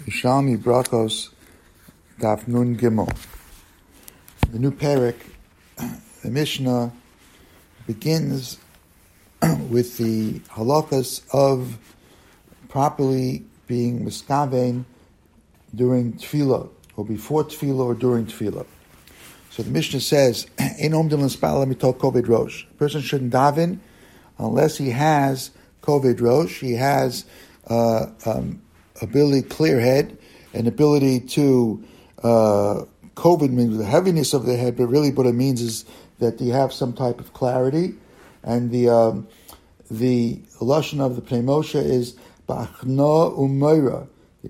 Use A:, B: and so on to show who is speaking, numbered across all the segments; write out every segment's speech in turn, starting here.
A: Yerushalmi Brachos Daf Nun Gimel. The new parak, the Mishnah, begins with the halakas of properly being miskaven during tefillah, or before tefillah, or during tefillah. So the Mishnah says, "Ein omdim l'spala mitol koved rosh." A person shouldn't daven unless he has koved rosh. He has ability, clear head, and ability to koved means the heaviness of the head, but really what it means is that you have some type of clarity. And the lashon of the Pnei Moshe is ba'achna u'meira.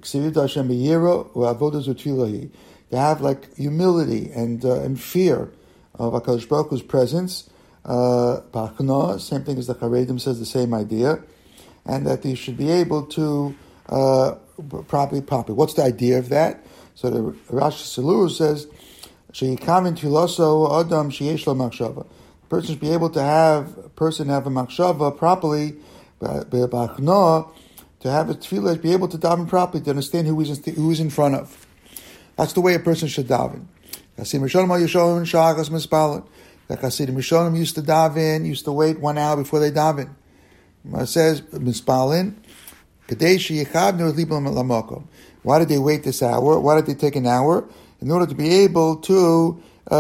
A: To have like humility and fear of HaKadosh Baruch Hu's presence. Ba'achna, same thing as the Charedim says, the same idea, and that you should be able to properly. What's the idea of that? So the Rashi Salur says, "Sheikavin tfiloso adam sheyesh lo machshava." The person should be able to have a machshava properly, ba'achna, to have a tefillah, be able to daven properly, to understand who he's in front of. That's the way a person should daven. Hasidim Rishonim used to daven, used to wait 1 hour before they daven. It says, mispalin, why did they wait this hour? Why did they take an hour? In order to be able to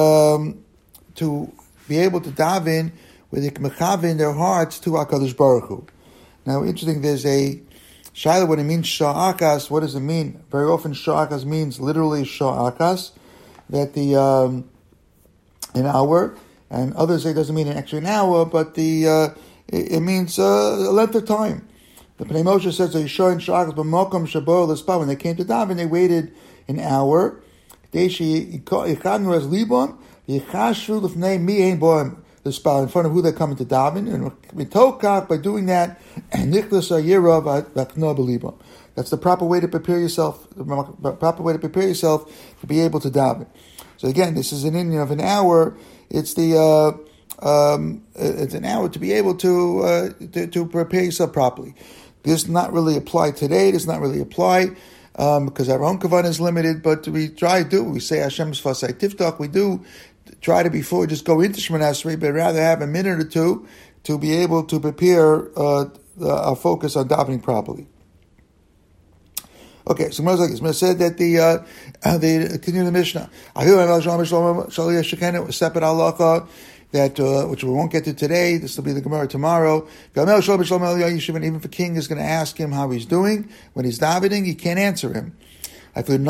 A: daven with the mechav in their hearts to HaKadosh Baruch Hu. Now, interesting, there's a Shaila, when it means sha'akas, what does it mean? Very often sha'akas means literally sha'akas, that an hour, and others say it doesn't mean actually an hour, but it means a length of time. The Pnei Moshe says, when they came to daven, they waited an hour. In front of who they're coming to daven, and by doing that, that's the proper way to prepare yourself. The proper way to prepare yourself to be able to daven. So again, this is an Indian of an hour. It's it's an hour to be able to prepare yourself properly. This does not really apply today. Does not really apply because our own kavanah is limited. But we try to do. We say Hashem's Fasai Tiftak. We do try to, before we just go into Shemona Esrei, but rather have a minute or two to be able to prepare our focus on davening properly. Okay, so Moshe said that the continue the Mishnah. Separate halacha that which we won't get to today. This will be the Gemara tomorrow. Even if a king is going to ask him how he's doing when he's davening, he can't answer him. Even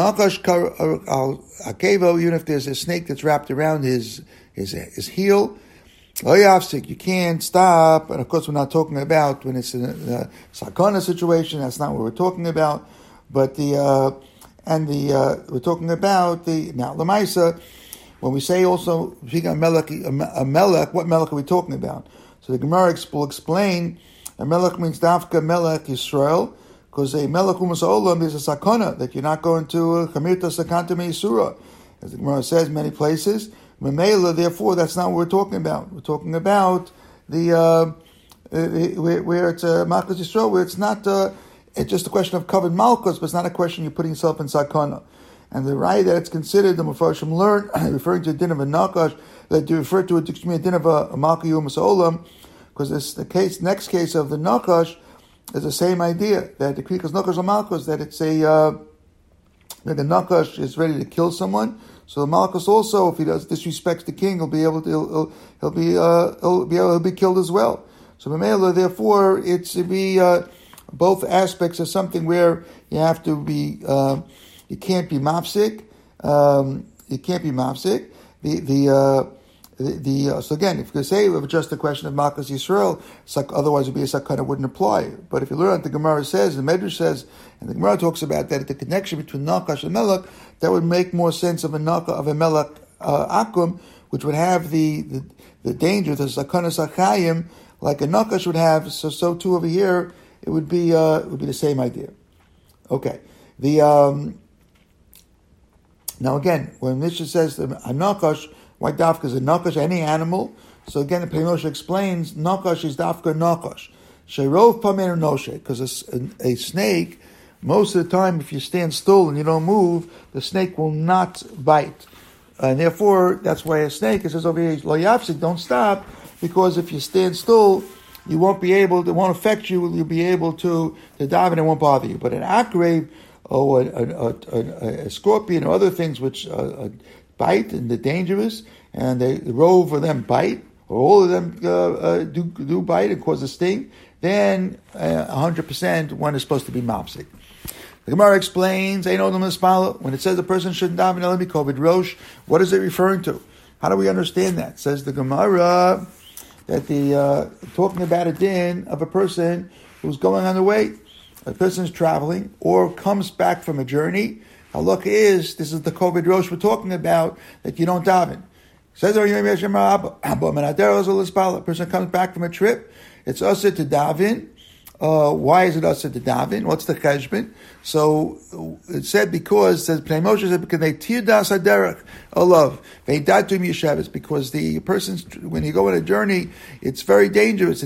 A: if there's a snake that's wrapped around his heel, you can't stop. And of course, we're not talking about when it's in a sakana situation. That's not what we're talking about. But we're talking about now lemaisa. When we say also a melech, what melech are we talking about? So the Gemara will explain. A melech means dafka melech Yisrael. Because a melech umas olam is a sakana that you're not going to chamirta sakanta meisura, as the Gemara says many places. Memela, therefore, that's not what we're talking about. We're talking about where it's a malchus Yisrael, where it's not it's just a question of covered malchus, but it's not a question you're putting yourself in sakana. And the right that it's considered, the Mefarshim learn, referring to a din of a nakash, that you refer to it to a din of a malchus umas olam, because it's the next case of the nakash. It's the same idea that the krikas nakash malchus, that it's that the nakash is ready to kill someone. So the malchus also, if he disrespects the king, he'll be killed as well. So Mamela, therefore, it's to be both aspects of something where you have to be you can't be mafsik. You can't be mafsik. So again, if you say it was just a question of Malchus Yisrael, otherwise it would be a sakana, wouldn't apply. But if you learn what the Gemara says, the Medrash says, and the Gemara talks about that, the connection between Nakash and Melech, that would make more sense of a Melech Akum, which would have the danger, the sakana sakayim, like a Nakash would have. So too over here, it would be the same idea. Okay, now again, when Mishnah says a Nakash, why dafka is a nakash, any animal? So again, the Pnei Moshe explains, nakash is dafka nakash. Sheirov pamer noshe, because a snake most of the time, if you stand still and you don't move, the snake will not bite. And therefore, that's why a snake, it says over here, lo yafsik, don't stop, because if you stand still, you won't be able, it won't affect you, you'll be able to dive and it won't bother you. But an akrab, or a scorpion, or other things which bite and they're dangerous, and the rove of them bite, or all of them do bite and cause a sting, then 100% one is supposed to be mopsik. The Gemara explains, when it says a person shouldn't daven elami kovid rosh, what is it referring to? How do we understand that? It says the Gemara that talking about a din of a person who's going on the way. A person is traveling or comes back from a journey. Halakha is, this is the kovid rosh we're talking about, that you don't daven. It says a person comes back from a trip, it's usher to daven. Why is it usher to daven? What's the cheshbon? So it said because, it says Pnei Moshe said because they tirdas haderech olav veidatum yeshavas, because the person's, when you go on a journey, it's very dangerous.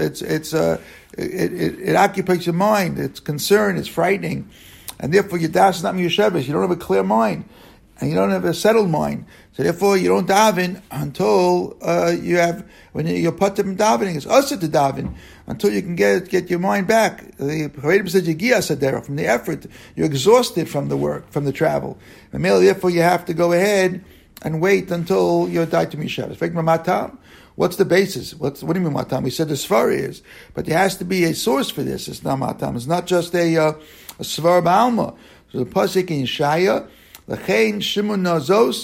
A: It occupies your mind. It's concern. It's frightening, and therefore your das is not yeshavas. You don't have a clear mind, and you don't have a settled mind. So therefore, you don't daven until when you're patim davening. It's usher to daven until you can get your mind back. The Chavedim says yigia from the effort. You're exhausted from the work, from the travel. And therefore, you have to go ahead and wait until you're died to Mishavas. What's the basis? What do you mean matam? We said the svar is, but there has to be a source for this. It's not matam. It's not just a svar ba'alma. So the pasuk in Yeshaya, l'chein shimun nazos.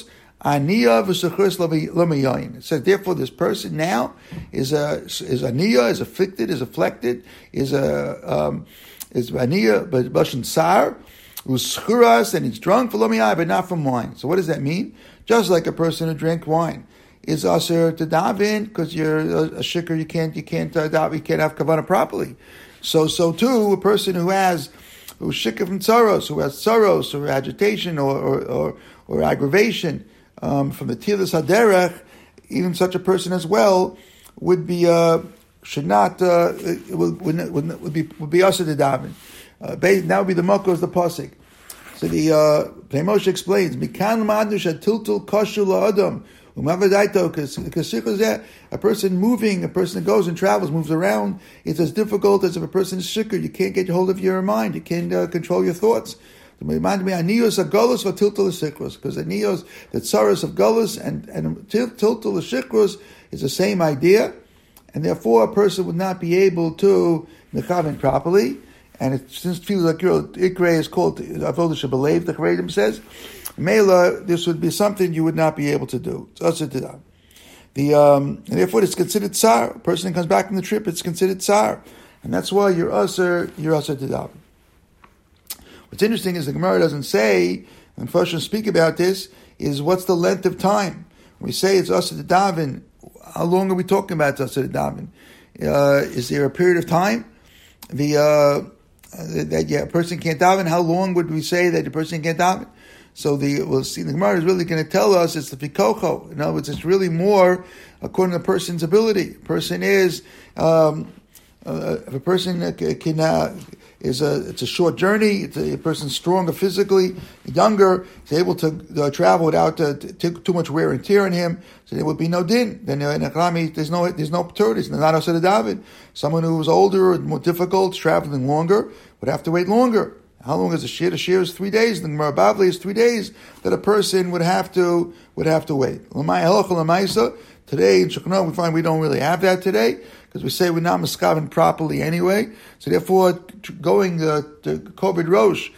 A: It says, therefore, this person now is aniyah, is afflicted, is aniyah, but bashan sar, who's schuras, and he's drunk for lomiyai, but not from wine. So what does that mean? Just like a person who drank wine is aser to daven because you're a shikr, you can't have kavanah properly. So too, a person who's shikr from tsaros, who has tsaros or agitation or aggravation. From the Tilas Haderech, even such a person as well would be would be also the daven. That would be the makos of the pasuk. So the Pnei Moshe explains, Mikan madush atiltul kashu la'adam umavadaito, because a person moving, a person that goes and travels, moves around, it's as difficult as if a person is shikr. You can't get hold of your mind. You can't control your thoughts. Aniyos agolus v'tiltul l'shikros, because aniyos, the tsaros of golus and tiltul l'shikros is the same idea, and therefore a person would not be able to mechaven properly. And since it feels like ikre is called avodah shebelev, the Chavedim says, mela, this would be something you would not be able to do. It's usher to daven. And therefore it's considered tsar. A person comes back from the trip, it's considered tsar, and that's why you're usher to daven. What's interesting is the Gemara doesn't say, and Farshim speak about this, is what's the length of time. When we say it's usher to daven, how long are we talking about it's usher to daven? Is there a period of time that a person can't daven? How long would we say that a person can't daven? So we'll see, the Gemara is really going to tell us it's the pikocho. In other words, it's really more according to the person's ability. A person is, if a person it's a short journey. A person's stronger physically, younger, is able to travel without too much wear and tear on him. So there would be no din. Then in Akrami, there's no opportunities. Not also David. Someone who was older and more difficult, traveling longer, would have to wait longer. How long is a shir? A shir is 3 days. The Gemara Bavli is 3 days that a person would have to wait. Today in Shulchan we find we don't really have that today, because we say we're not miskaven properly anyway. So therefore, going to kovid rosh,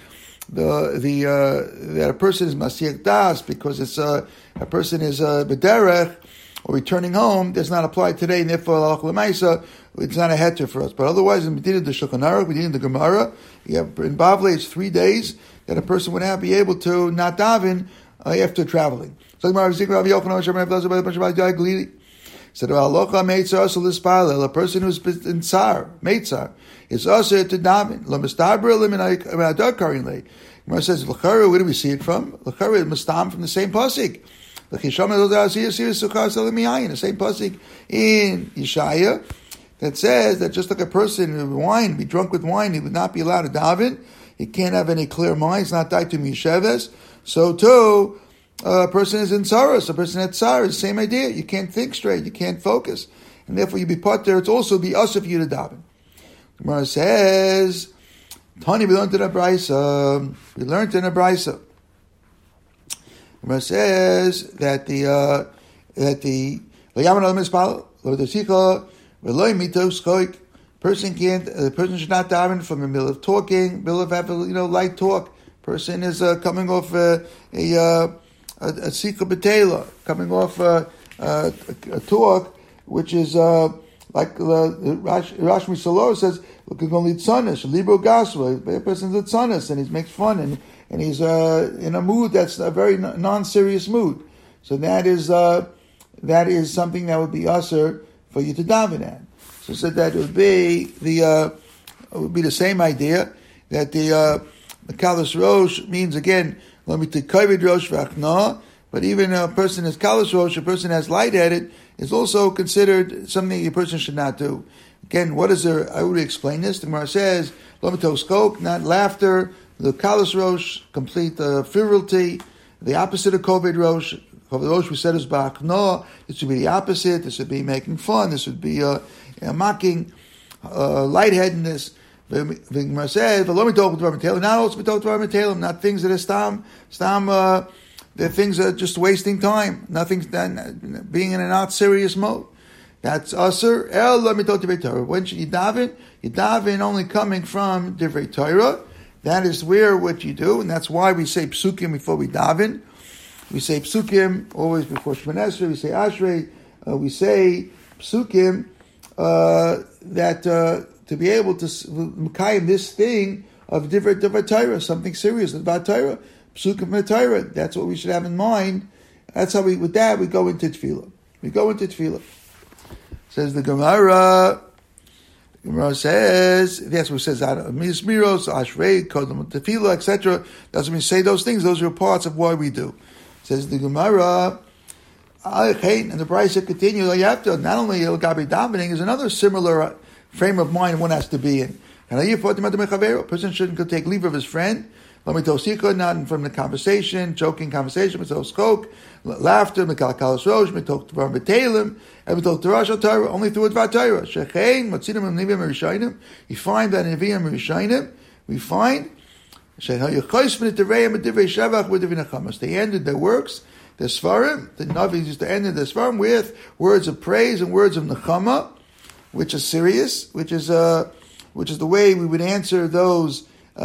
A: that a person is masiach das because it's a person is bederech or returning home, does not apply today, and therefore halach l'maisa, it's not a heter for us. But otherwise, in Medina the Shulchan Aruch, we did the Gemara, in Bavli it's 3 days that a person would be able to not daven after traveling. So the Gemara Rav Yochanan said, a person who's in tsar, meitzar, is also to daven. Gemara says, where do we see it from? L'chara is mistam from the same pasuk. The same pasuk in Yeshaya that says that just like a person be drunk with wine, he would not be allowed to daven. he can't have any clear mind. It's not daitu misheves. So too, a person is in tzaros. A person had tzaros. Same idea. You can't think straight. You can't focus, and therefore you be put there. It's also be us for you to daven. Gemara says, Tani, we learned in a brisa. We learned in a brisa. Gemara says that the person can't. The person should not daven from the middle of talking, middle of having light talk. Person is coming off a sikha betela, coming off a talk which is like Rashmi Salor says, look, you're going to lead tzanis, libro gaswa. A person's a tzanis, and he makes fun, and he's in a mood that's a very non-serious mood. So that is something that would be usher for you to daven at. So said that it would be the same idea that the kalas rosh means again, let me take kavod rosh v'achna. But even a person is kalas rosh, a person has lightheaded, is also considered something a person should not do. Again, what is there? I would explain this. The Gemara says, "Lomitos not laughter." The kalas rosh, complete frivolity. The opposite of kavod rosh. Kavod rosh we said is ba'achna. This would be the opposite. This would be making fun. This would be mocking, lightheadedness. The Gemara says, not also not things that are stam. They're things that are just wasting time. Nothing's done, being in a not serious mode. That's usher. When should you daven? You daven only coming from divrei Torah. That is what you do, and that's why we say psukim before we daven. We say psukim always before Shemona Esrei. We say ashrei. We say psukim that to be able to mekayim this thing of divrei Torah, something serious about Torah. Psukim Torah. That's what we should have in mind. That's how we go into tefillah. We go into tefillah. Says the Gemara. The Gemara says, that's what it says, Miros, Ashrei, Kodam Tefillah, etc. Doesn't mean say those things. Those are parts of what we do. Says the Gemara, and the Brisa continues, you have to, not only Gabi davening, is another similar frame of mind one has to be in. And a person shouldn't take leave of his friend. Not from the conversation, joking conversation, laughter, only through a Dvar Torah. You find that in Nevi'im Rishayim, we find they ended their works, their Svarim, the Navis used to end their Svarim with words of praise and words of Nechama, which is serious, which is the way we would answer those in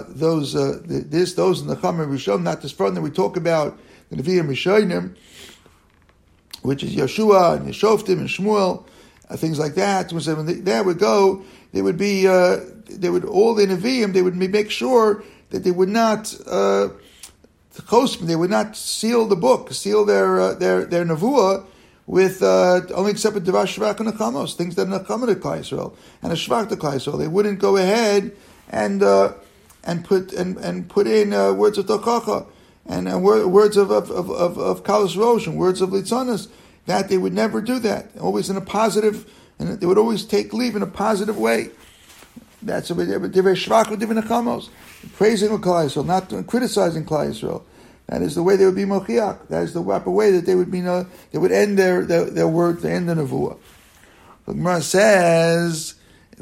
A: the Chama Rishon, not this front that we talk about, the Nevi'im Rishonim, which is Yeshua and Yeshoftim and Shmuel, things like that. So when there would go, they would be, they would all the Nevi'im, they would make sure that they would not, they would not seal the book, seal their Nevuah with only except with Devar Shvach and Nechamos, things that are Nechama to Klal Yisrael and a Shvach to Klal Yisrael. They wouldn't go ahead and put in words of Tochacha and words of Kalas Rosh and words of Litzanas. That they would never do that. Always in a positive, and they would always take leave in a positive way. That's a Divrei Shvach with Divrei Nechamos, praising Klal Yisrael, not criticizing Klal Yisrael. That is the way they would be mochiach. That is the proper way that they would be. They would end their word. They end the nevuah. The Gemara says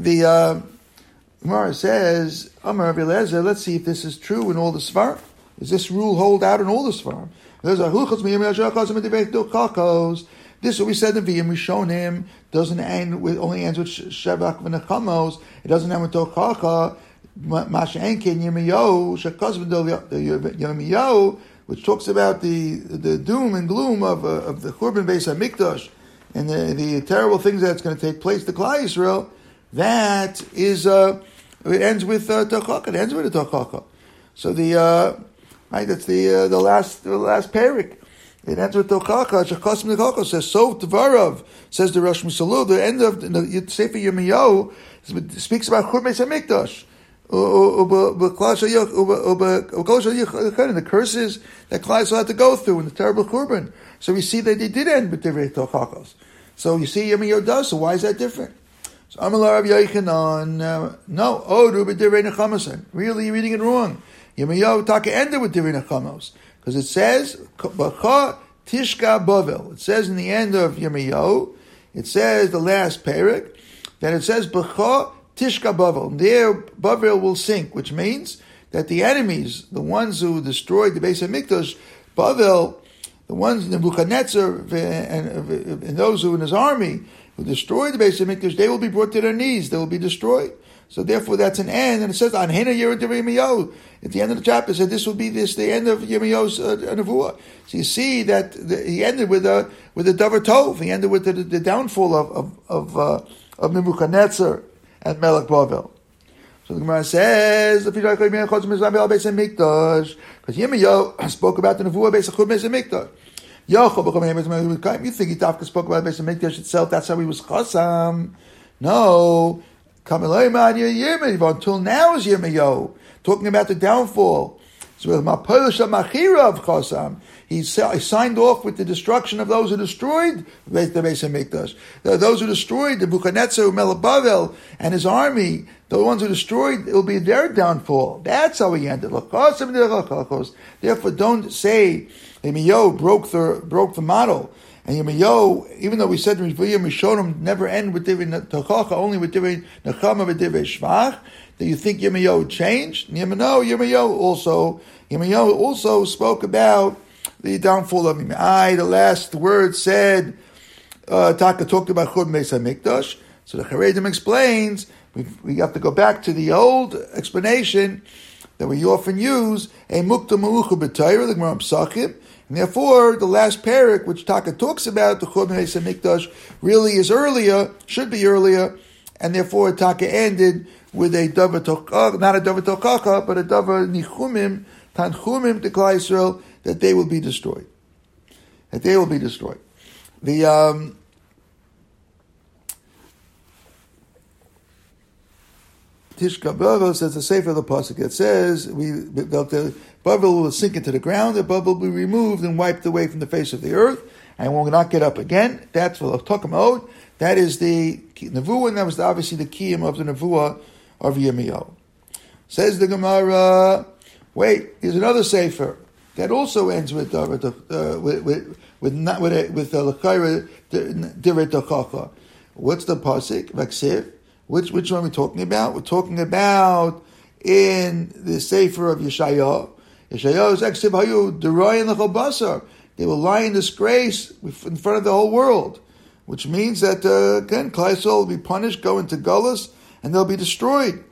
A: Amar Rabbi Eliezer. Let's see if this is true in all the Svarim. Does this rule hold out in all the Svarim? There's a hulchos miyim yashachos. This is what we said in V'yim Rishonim. Doesn't end with only ends with shevach v'nechamos. It doesn't end with tochacha. Masha enkin Yirmiyahu shekos Yirmiyahu, which talks about the doom and gloom of the Churban Beis Hamikdash and the terrible things that's going to take place to Klal Yisrael. That is it ends with tochacha. It ends with a tochacha. So that's the last parak. It ends with tochacha. Shekos Mechachos says so. Tvarav says the Rosh Misalu. The end of the Sefer Yirmiyahu speaks about Churban Beis Hamikdash. The curses that Klal Yisrael had to go through in the terrible Churban. So we see that they did end with Divrei Tochachos. So you see Yirmiyahu does. So why is that different? So Amalar Rav Yochanan, no, Odu b'divrei Nechamasan. Really, you're reading it wrong. Yirmiyahu Taka ended with divrei Nechamos. Because it says, B'cha Tishka Bavel. It says in the end of Yirmiyahu, it says, the last parak, that it says, B'cha Tishka Bavel. And there, Bavel will sink, which means that the enemies, the ones who destroyed the base of Mikdash, Bavel, the ones, Nebuchadnezzar, and those who in his army, who destroyed the base of Mikdash, they will be brought to their knees, they will be destroyed. So therefore that's an end, and it says, Anhena Yerid Yirmiyahu. At the end of the chapter, it said this will be the end of Yirmiyahu's Nevuah. So you see that he ended with a Davar Tov. He ended with the downfall of Nebuchadnezzar and Melech Bavel. So the Gemara says, because Yirmiyahu spoke about the Nevuah based on Beis Hamikdash. You think he spoke about Beis Hamikdash itself? That's how he was chasam. No. Until now is Yirmiyahu talking about the downfall. So with Machira of Chasam, he signed off with the destruction of those who destroyed the Beis Hamikdash. Those who destroyed the Nebuchadnezzar, Melech Bavel, and his army, the ones who destroyed, it will be their downfall. That's how he ended. Therefore, don't say Yirmiyahu broke the model. And Yirmiyahu, even though we said Rishonim never end with Divrei Tochacha, only with Divrei Nechama and Divrei Shvach, that you think Yirmiyahu changed? No, Yirmiyahu also spoke about the downfall of Yimai. The last word said, Taka talked about Churban Beis HaMikdash. So the Charedim explains, we have to go back to the old explanation that we often use, a Mukta Melucha B'Torah, the Gemara Psachim. And therefore, the last parak, which Taka talks about, the Churban Beis HaMikdash, really is earlier, should be earlier, and therefore Taka ended with a Davar Tochacha, not a Davar Tochacha, but a Davar Nichumim, Tanchumim to Klal Yisrael, that they will be destroyed. That they will be destroyed. The Tishka Bavel says the Sefer of the Pasuk. It says the Bavel will sink into the ground, the Bavel will be removed and wiped away from the face of the earth, and will not get up again. That's what Tokamod. That is the Nevuah, and that was obviously the kiyum of the Nevuah of Yirmiyahu. Says the Gemara, wait, there's another Sefer that also ends with L'chaira Divrei Tochacha. What's the pasuk? Vaksiv. Which one are we talking about? We're talking about in the Sefer of Yeshayahu. Yeshayahu is Eksiv Hayu Deroyin L'chol Basar. They will lie in disgrace in front of the whole world, which means that again, Klal Yisrael will be punished, go into Gullus, and they'll be destroyed.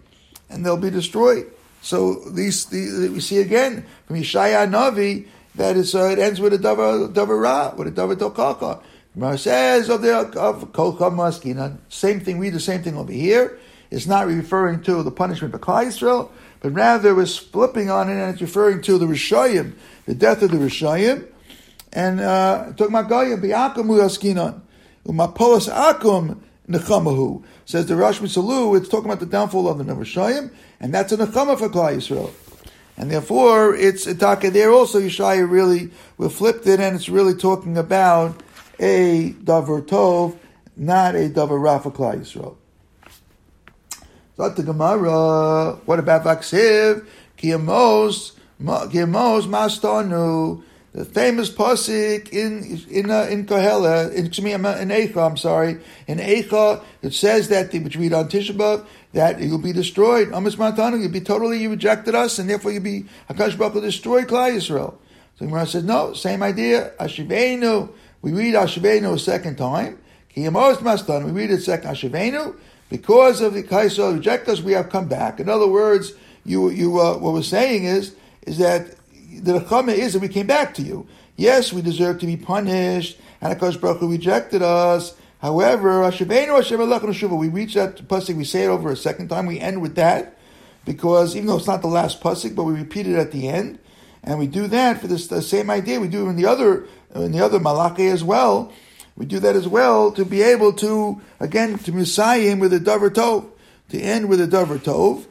A: So we see again from Yeshaya Navi that it ends with a davar ra, with a davar tochacha. Gemara says of kolcha maskina, same thing. Read the same thing over here. It's not referring to the punishment of Klal Yisrael, but rather it's flipping on it and it's referring to the Rishayim, the death of the Rishayim, and talking about Goyim bi'akum u'askinan u'mapolas akum nechamahu. Says the Rosh Misalu, it's talking about the downfall of the Rishayim, and that's a nechama for Klal Yisrael. And therefore, it's a taka there also. Yeshaya really will flip it, and it's really talking about a davar tov, not a davar ra for Klal Yisrael. So the Gemara, what about Vaksiv? Kiyamos mastanu. The famous pasuk in Kohelet, in Eicha, in Eicha, it says that, which we read on Tisha B'Av, that you'll be destroyed. Amas Mantanu, you rejected us, and therefore Hakadosh Baruch Hu destroyed Klal Yisrael. So Gemara says, no, same idea. Ashivenu, we read Ashivenu a second time. Kiyamos Mastanu, we read it second Ashivenu. Because of the Klal Yisrael reject us, we have come back. In other words, what we're saying is that the nechama is that we came back to you. Yes, we deserve to be punished, and Hakadosh Baruch Hu rejected us. However, we reach that pasuk, we say it over a second time, we end with that, because even though it's not the last pasuk, but we repeat it at the end, and we do that for the same idea. We do it in the other Malachi as well. We do that as well to be able to, again, to Messiah with a davar tov, to end with a davar tov.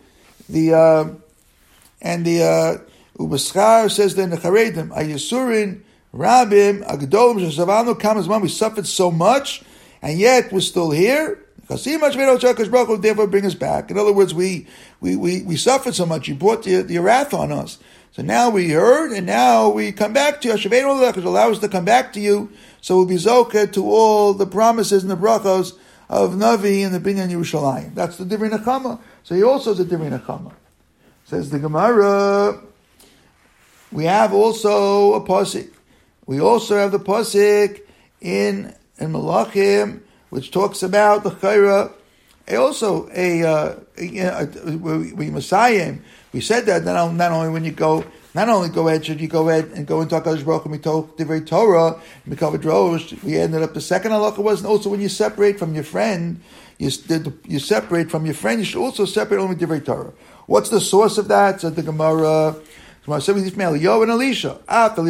A: Ubaschar says then the Charedim, Ayisurin, Rabim, Agdolim, Shasavanu, Kamazman, we suffered so much, and yet we're still here. Therefore, bring us back. In other words, we suffered so much. You brought your wrath on us. So now we heard, and now we come back to you. Allow us to come back to you. So we'll be zoka to all the promises and the brachos of Navi and the Binyan Yerushalayim. That's the Divrei Nechama. So he also is a Divrei Nechama. Says the Gemara, we have also a pasuk. We also have the pasuk in Malachim, which talks about the Chayra. Also, we Messiah. We said that not only when you go, not only go ahead, should you go ahead and go into HaKadosh Baruch Hu, we talk Divrei Torah, Mikavad Rosh. We ended up, the second halacha was, and also when you separate from your friend, you separate from your friend, you should also separate only Divrei Torah. What's the source of that? Said the Gemara. When Eliyahu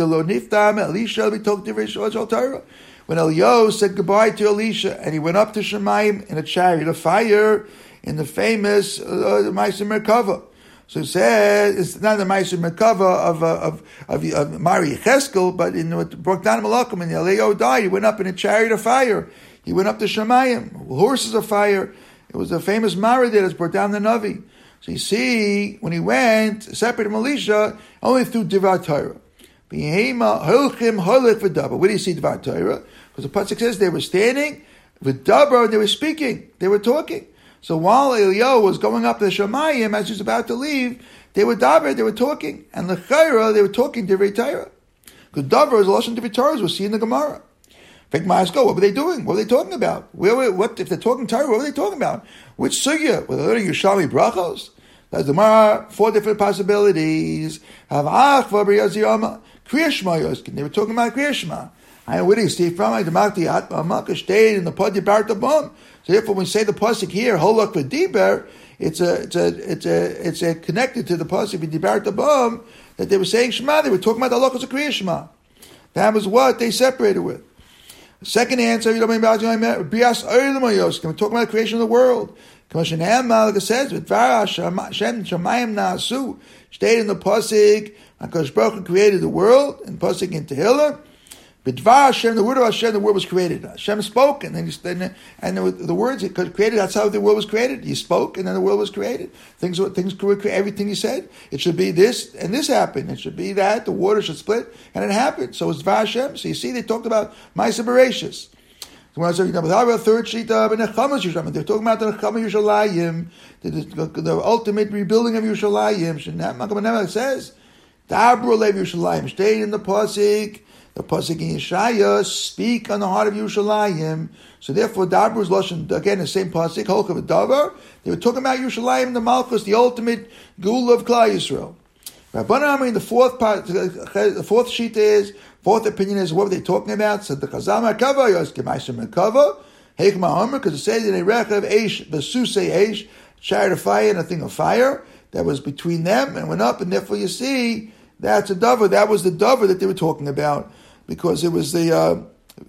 A: said goodbye to Elisha, and he went up to Shemayim in a chariot of fire in the famous Ma'aser Merkava. So it says it's not the Ma'aser Merkava of Mari Cheskel, but in what broke down in Malachim, and Eliyahu died. He went up in a chariot of fire. He went up to Shemayim, horses of fire. It was the famous Mari that has brought down the Navi. So you see, when he went, separated from Elisha, only through Divrei Torah. Where do you see Divrei Torah? Because the pasuk says they were standing with Dabra and they were speaking, they were talking. So while Eliyahu was going up to the Shemayim, as he was about to leave, they were Dabra, they were talking, and the Chayra, they were talking Divrei Torah. Because Dabra is a Lashon Divrei Torah, as we'll see in the Gemara. What were they doing? What were they talking about? What if they're talking Torah? What were they talking about? Which sugya? Were they learning Yerushalmi brachos? That's the Gemara. 4 different possibilities. They were talking about Kriya Shema. Where do you see from? Stayed in the Padi Bartabam. So therefore, when we say the pasuk here, Holak v'Diber, it's connected to the pasuk v'Dibartabam that they were saying Shema. They were talking about the halachos of Kriya Shema. That was what they separated with. The second answer, we're talking about the creation of the world. Like it says, stayed in the pasuk, HaKadosh Baruch Hu created the world, and pasuk in Tehillah. B'dvar Hashem, the word of Hashem, the world was created. Hashem spoke, and then the words it created. That's how the world was created. He spoke, and then the world was created. Things were created. Everything he said, it should be this, and this happened. It should be that. The water should split, and it happened. So it's Dvar Hashem. So you see, they talked about Ma'aser Bereshis. The third shita, they're talking about the Nechama Yerushalayim, the ultimate rebuilding of Yerushalayim. It says, Dabru Lev Yerushalayim, stayed in the pasuk. The pasuk in Yeshaya, speak on the heart of Yerushalayim. So therefore, Dabru is lashon, again the same pasuk, Holkav Davar. They were talking about Yerushalayim, the Malchus, the ultimate Geula of Klal Yisrael. Rabbanan Amri, the fourth shita is, fourth opinion is, what were they talking about? So the Chazal Merkava, Yoskem Ma'aser Merkava, Hekma Homer, because it says in a Rechav, Eish, Besusei Eish, chariot of fire and a thing of fire, that was between them and went up, and therefore you see, that's a dover. That was the dover that they were talking about, because it was the,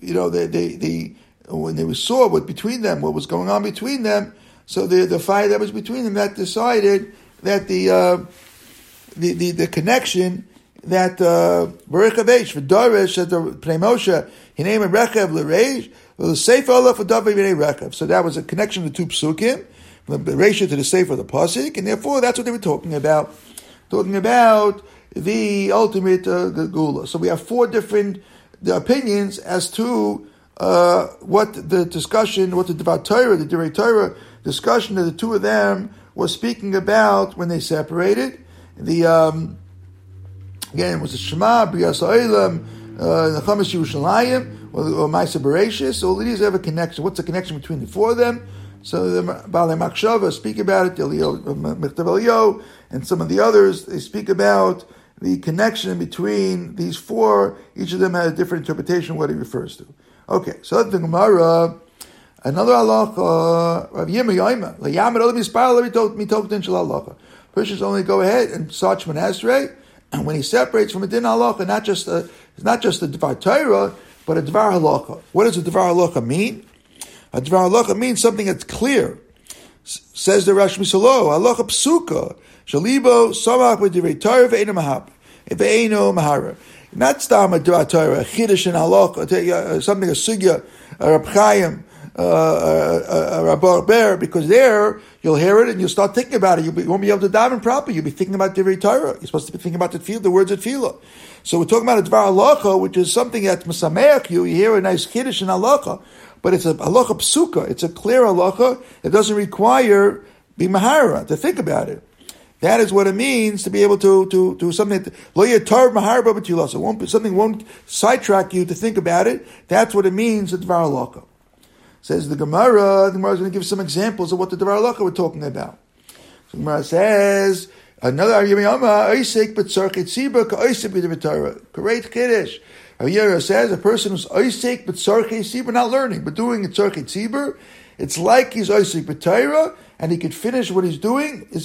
A: when they saw what between them, what was going on between them, so the fire that was between them, that decided that the connection that Berechav Eish for Dorish at the Pnei Moshe, he named it Rechav L'Reish, the Sefer Allah for David B'nei Rechav. So that was a connection of the two psukim, from the Reisha to the Sefer of the pasuk, and therefore that's what they were talking about the ultimate Geula. So we have 4 different opinions as to what the discussion, what the Divrei Torah, the Divrei Torah discussion that the two of them were speaking about when they separated. Again, it was the Shema, Brias Ha'olam, Nechamas Yerushalayim, or Ma'aser Bereshis. All of these have a connection. What's the connection between the 4 of them? So the Baalei Machshava speak about it, Mechav Eliyahu, and some of the others, they speak about the connection between these 4. Each of them had a different interpretation of what he refers to. Okay, so the Gemara, another halacha, Rav Yirmiyah Yoima, L'yamed Olam Yisparel Mitoktin Shel Halacha. Persons only go ahead and start Shemon Esrei, and when he separates from a din halacha, it's not just a Dvar Torah, but a Dvar halacha. What does a Dvar halacha mean? A Dvar halacha means something that's clear. Says the Rashi Misalo, halacha psuka, shalibo samach with Divrei Torah ve'eno mahara. Not stam a Dvar Torah, a chiddush and halacha, something a sugya, a Reb Chaim, Rabbar Ber, because there you'll hear it and you'll start thinking about it. You won't be able to daven properly. You'll be thinking about Divrei Torah. You're supposed to be thinking about the words of Tefillah. So we're talking about a Dvar Halacha, which is something that's Mesameach you. You hear a nice Kiddush in Halacha, but it's a Halacha Psuka. It's a clear Halacha. It doesn't require Bimahara to think about it. That is what it means to be able to do something. Lo yatar mahara b'tila. Something won't sidetrack you to think about it. That's what it means, the Dvar Halacha. Says the Gemara is going to give some examples of what the Dvar Halacha we're talking about. So the Gemara says, another argument, great Kiddush. Yera says, a person who's Oisek b'tzarchei tzibur, not learning, but doing a tzarchei tzibur, it's like he's Oisek b'Torah, and he could finish what he's doing, is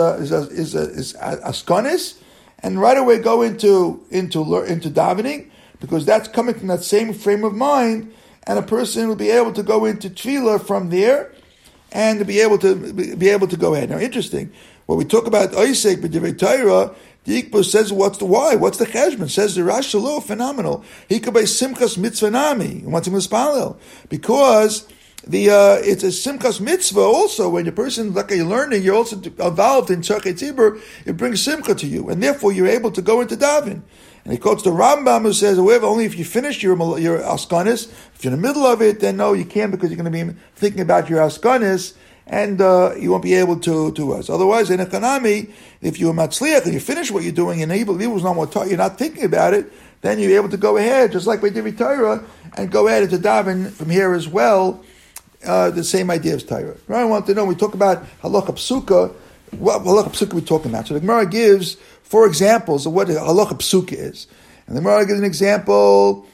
A: askanis, and right away go into davening, because that's coming from that same frame of mind, and a person will be able to go into tefillah from there, and to be able to go ahead. Now, interesting. When we talk about Oisek b'divrei Torah, the Ikbus says, what's the why? What's the cheshbon? Says the Rash Shalo, phenomenal. He could buy simchas mitzvah nami. He wants him to spalel, because it's a simchas mitzvah also. When your person, like you're learning, you're also involved in tzarchei tzibur, it brings simcha to you, and therefore you're able to go into daven. And he quotes the Rambam, who says, however, only if you finish your askanis. If you're in the middle of it, then no, you can't, because you're going to be thinking about your askanis, and you won't be able to us. Otherwise, in economy, if you're matzliach and you finish what you're doing, and evil's not more taught, you're not thinking about it, then you're able to go ahead, just like by Divrei Torah, and go ahead into daven from here as well. The same idea as Torah. I want to know, we talk about halacha psuka, what halacha psuka we talking about? So the Gemara gives 4 examples of what halacha psuka is. And the Gemara gives an example,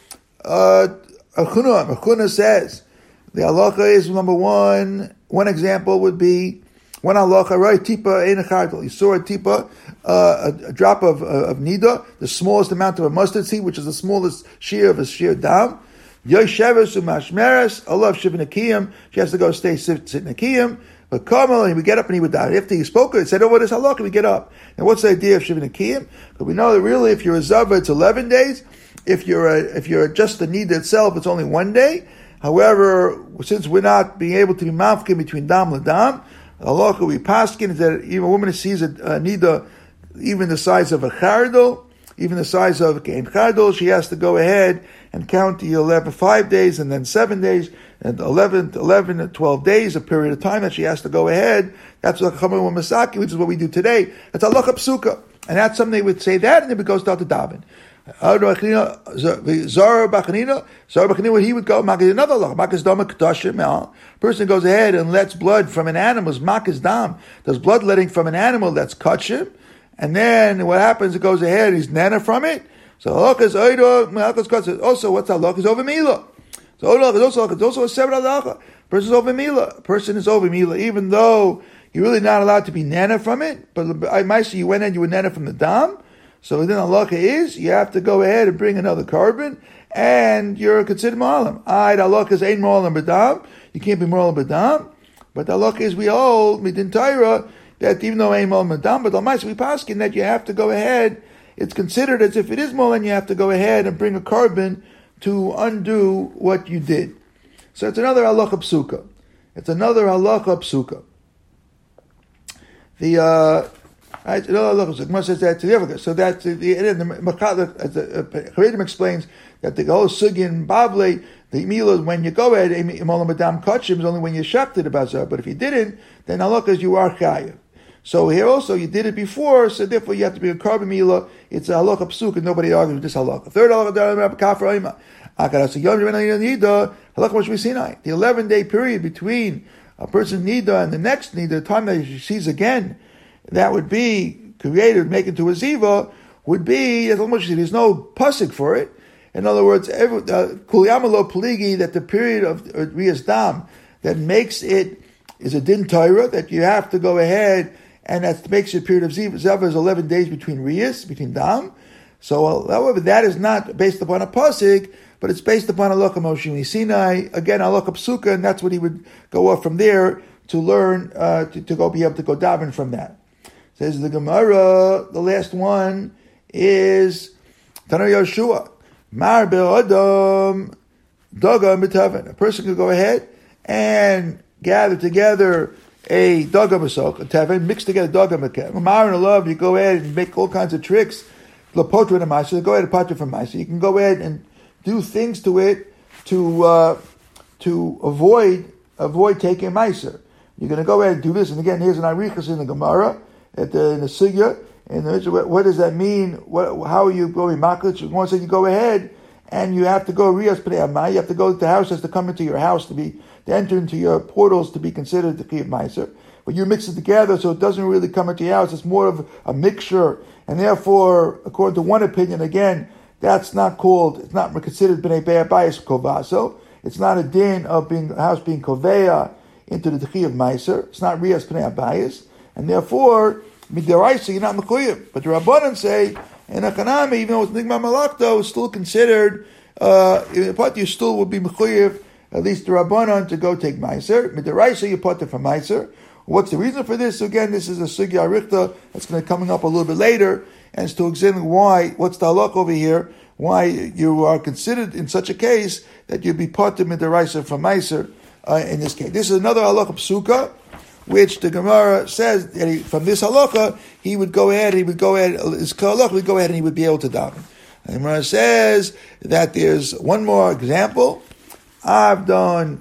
A: Archuna says, the halacha is number 1. One example would be, one halacha, right? Tipa ein chardal. You saw a tipa, a drop of nida, the smallest amount of a mustard seed, which is the smallest shear of a shear dam. Yosheves umashmeres, Allah shiv nekiyim. She has to go sit nekiyim. But Carmel, and he would get up and he would die. After he spoke it, said, what is halakha? We get up. And what's the idea of shiv nekiyim? Because we know that really, if you're a zava, it's 11 days. If you're just the nida itself, it's only 1 day. However, since we're not being able to be mafkin between dam and dam, halacha we paskin is that even a woman who sees a nida, even the size of a chardal, even the size of a kein chardal, she has to go ahead and count the 5 days and then 7 days, and 11 and 12 days, a period of time that she has to go ahead. That's what Chamer Masaki, which is what we do today. That's halacha psuka. And that's something they would say that, and then we go start to daven. Zara Bachanina, where he would go, Makis another law, Makis Dama Kedashim. Person goes ahead and lets blood from an animal, Makis Dam. Does bloodletting from an animal that's Kachim, and then what happens, it goes ahead, he's nana from it. So halakas also, what's halakas over Mila? So halakas is also a separate halacha. Person is over Mila. Person is over Mila, even though you're really not allowed to be nana from it, but I might say you went and you were nana from the dam. So then halacha is, you have to go ahead and bring another carbon, and you're considered ma'alim. Halacha is ain't ma'alim b'dam. You can't be ma'alim b'dam. But the halacha is, we hold, midin Torah, that even though ain't ma'alim b'dam, but l'mais we paskin that you have to go ahead, it's considered as if it is ma'alim, you have to go ahead and bring a carbon to undo what you did. So it's another halacha psuka. It's another halacha psuka. Right? The Gemara says that to the other. So that the Charedim explains that the whole sugin bavle, the milah, when you go ahead, imalam madam kachim is only when you shafted about zah. But if you didn't, then halacha is you are chayav. So here also you did it before, so therefore you have to be a carbon milah. It's a halacha psuk, and nobody argues with this halacha. Third halacha, kafra ima. The 11-day period between a person's nida and the next nida, the time that she sees again, that would be created, make into a ziva, would be, as much as there's no pasuk for it. In other words, kuliyamalo pligi, that the period of Riyas Dam that makes it is a din Torah, that you have to go ahead, and that makes it a period of ziva. Ziva is 11 days between Riyas, between Dam. So, however, that is not based upon a pasuk, but it's based upon halacha Moshe Sinai. Again, halacha psuka, and that's what he would go off from there to learn, to go be able to go daven from that. Says the Gemara, the last one is Tana Yoshua. Mar be'adam daga b'taven. A person could go ahead and gather together a dagam asok, a tevin, mix together dagam and Marin love, you go ahead and make all kinds of tricks. Lapotra and Maisa, go ahead and patra from Maisa. You can go ahead and do things to it to avoid taking Maisa. You're going to go ahead and do this. And again, here's an arichas in the Gemara, in the Sugya. And what does that mean? How are you going maklich? One said you go ahead and you have to go riyas pnei amai. You have to go. The house has to come into your house to enter into your portals to be considered the key of meiser. But you mix it together, so it doesn't really come into your house. It's more of a mixture, and therefore, according to one opinion, again, it's not considered bnei bayis kovaso. It's not a din of a house being koveya into the key of meiser. It's not riyas pnei abayis, and therefore, midiraisa, you're not mechuyev. But the Rabbanan say, in a kanami, even though it's nigma malakto, it's still considered, you still would be mechuyev, at least the Rabbanan, to go take meiser. Midiraisa, you put it from meiser. What's the reason for this? Again, this is a sugya arichta that's going to be coming up a little bit later, and it's to examine what's the halach over here, why you are considered in such a case that you'd be put in midiraisa from meiser in this case. This is another halacha psuka, which the Gemara says that from this halacha, he would go ahead and he would be able to daven. The Gemara says that there's one more example. Avdon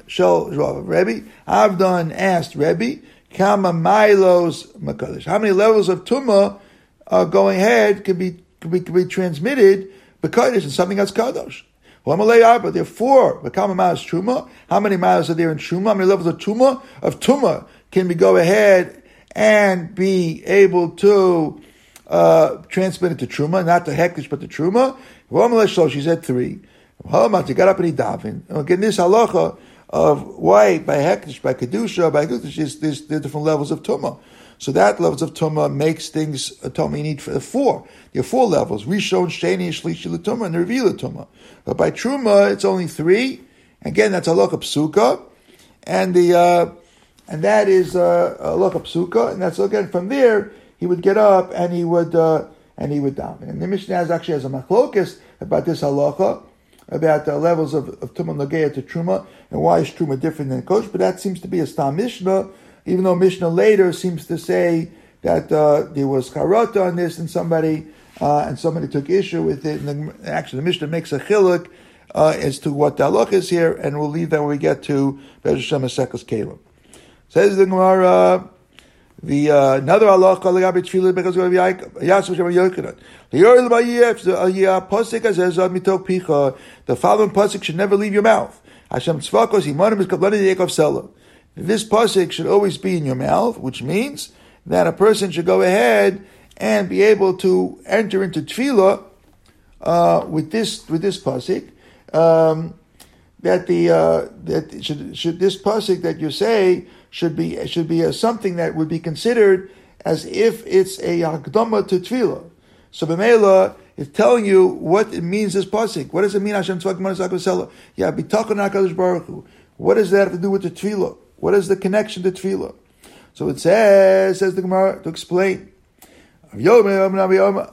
A: asked Rebbe, Kama Milos Makadish. How many levels of Tumah going ahead could be transmitted B'Kadosh and something that's Kadosh? Well, but there are 4. Kama Milos Truma. How many miles are there in Truma? How many levels of Tumah can we go ahead and be able to transmit it to Truma, not to Hektish, but to Truma? She said 3. He got up and he davened. Again, this halacha of why by Hektish, by Kedusha, by Hektish, there's different levels of Tumah. So that levels of Tumah makes things a Tumah you need for 4. There are 4 levels. Rishon, Sheni, Shlishi L'Tumah, and Revi L'Tumah. But by Truma, it's only 3. Again, that's halacha psuka. And that is halacha psuka. And that's, again, from there, he would get up and he would daven. And the Mishnah actually has a machlokes about this halacha, about the levels of Tumah Nagea to Truma, and why is Truma different than Kosh, but that seems to be a Stam Mishnah, even though Mishnah later seems to say that there was Karata on this, and somebody took issue with it, and actually the Mishnah makes a chiluk as to what the halach is here, and we'll leave that when we get to Be'ez Hashem Maseches Kelim. Says the Gemara, another halacha legabe tefillah because of Yasuf Shem Yochanan. The following pasuk should never leave your mouth. Hashem tzvakos imanim is kablani Yaakov Sela. This pasuk should always be in your mouth, which means that a person should go ahead and be able to enter into tefillah with this pasuk. That this pasuk that you say should be something that would be considered as if it's a hakdama to tefillah. So B'meila is telling you what it means, this pasuk. What does it mean? Hashem tzvak manas akosela. Yeah, bitachon hakadosh baruch hu. What does that have to do with the tefillah? What is the connection to tefillah? So it says the Gemara to explain. And the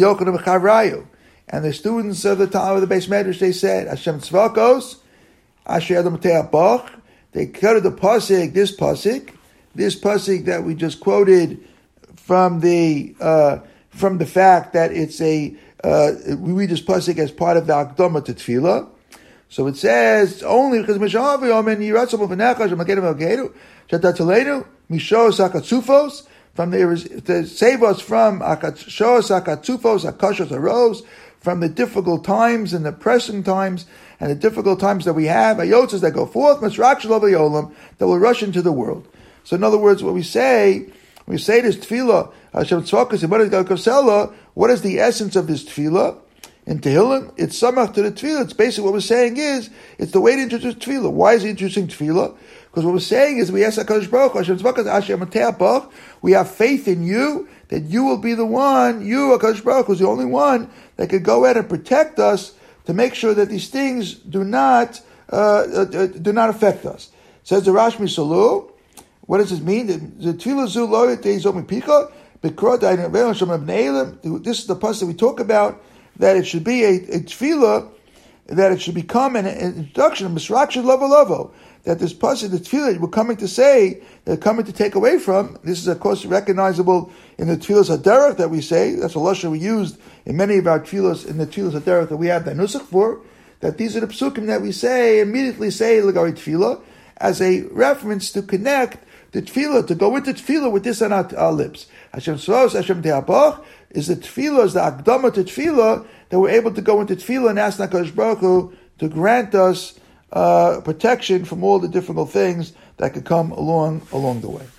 A: students of the time of the Beis Medrash, they said Hashem tzvakos asher adam te'abach. They quoted the pasuk, this pasuk that we just quoted from the fact that it's we read this pasuk as part of the Akdama to Tefillah. So it says only because from there is to save us from akashos akatsufos akashos arose, from the difficult times and the pressing times and the difficult times that we have, ayotzes that go forth, masrak shalom yolam, that will rush into the world. So in other words, what we say this tefillah, Hashem tzvakas and what is the essence of this tefillah? In Tehillim, it's samach to the tefillah. It's basically what we're saying is, it's the way to introduce tefillah. Why is he introducing tefillah? Because what we're saying is, we ask HaKadosh Baruch Hu, Hashem tzvakas Hashem te'apach, we have faith in you, that you will be the one, you, HaKadosh Baruch Hu, is the only one that could go ahead and protect us to make sure that these things do not affect us. Says the Rashmi Salu, what does this mean? The tefillah zu lo yitei pika, this is the pasuk we talk about, that it should be a tefillah that it should become an introduction of Misraksha Lovo, that this pasuk, the tefillah, we're coming to say, they're coming to take away from. This is, of course, recognizable in the tefillas haderech that we say. That's a lashon we used in many of our tefillas, in the tefillas haderech that we have the nusach for, that these are the psukim that we say, immediately say, L'gari tefillah, as a reference to connect the tefillah, to go into tefillah with this on our lips. Hashem Tzvaos, Hashem Te'apach, is the tefillah, is the akdama to tefillah, that we're able to go into tefillah and ask HaKadosh Baruch Hu to grant us protection from all the difficult things that could come along the way.